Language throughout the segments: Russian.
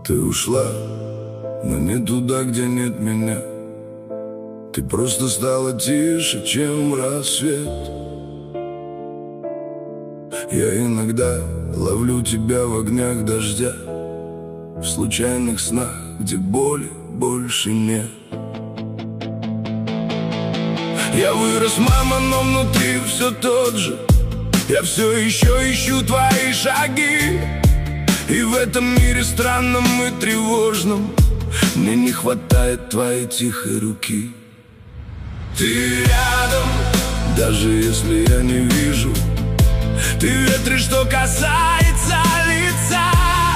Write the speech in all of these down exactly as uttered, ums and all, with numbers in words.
Ты ушла, но не туда, где нет меня. Ты просто стала тише, чем рассвет. Я иногда ловлю тебя в огнях дождя, в случайных снах, где боли больше нет. Я вырос, мама, но внутри все тот же. Я все еще ищу твои шаги, и в этом мире странном и тревожном мне не хватает твоей тихой руки. Ты рядом, даже если я не вижу. Ты ветры, что касается лица.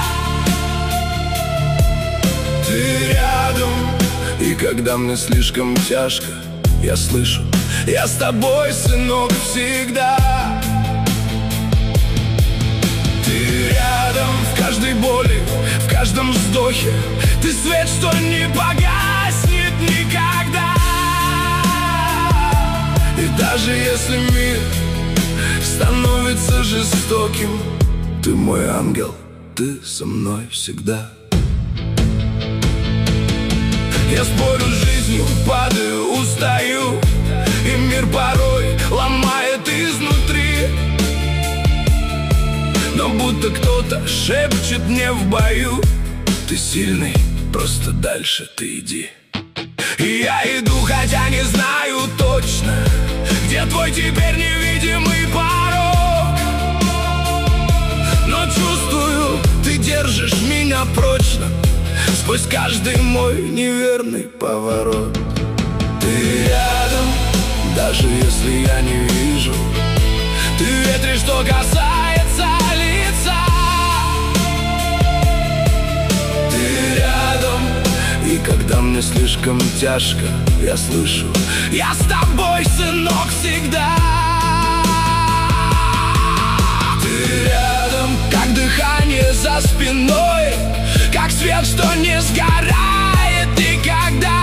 Ты рядом, и когда мне слишком тяжко, я слышу: я с тобой, сынок, всегда. Ты рядом в каждой боли, в каждом вздохе. Ты свет, что не погаснет никогда. И даже если мир становится жестоким, ты мой ангел, ты со мной всегда. Я спорю с жизнью, падаю, устаю, и мир порой ломает изнутри. Но будто кто-то шепчет мне в бою: ты сильный, просто дальше ты иди. И я иду, хотя не знаю точно, где твой теперь невидимый порог. Но чувствую, ты держишь меня прочно сквозь каждый мой неверный поворот. Ты рядом, даже если я не вижу. Ты ветры, что касается лица. Ты рядом, и когда мне слишком тяжко, я слышу: я с тобой, сынок, всегда. Ты рядом, как дыхание за спиной, как свет, что не сгорает никогда.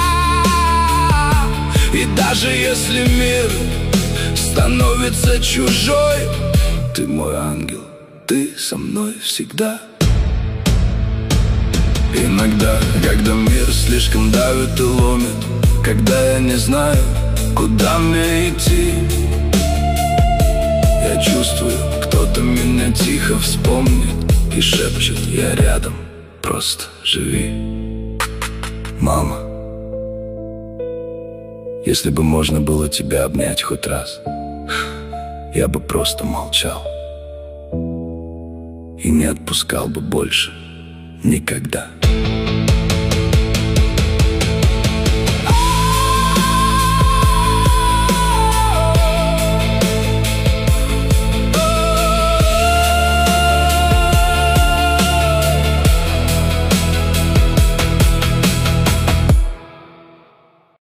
И даже если мир становится чужой, ты мой ангел, ты со мной всегда. Иногда, когда мир слишком давит и ломит, когда я не знаю, куда мне идти, я чувствую, кто-то меня тихо вспомнит и шепчет: я рядом, просто живи. Мама, если бы можно было тебя обнять хоть раз, я бы просто молчал и не отпускал бы больше никогда.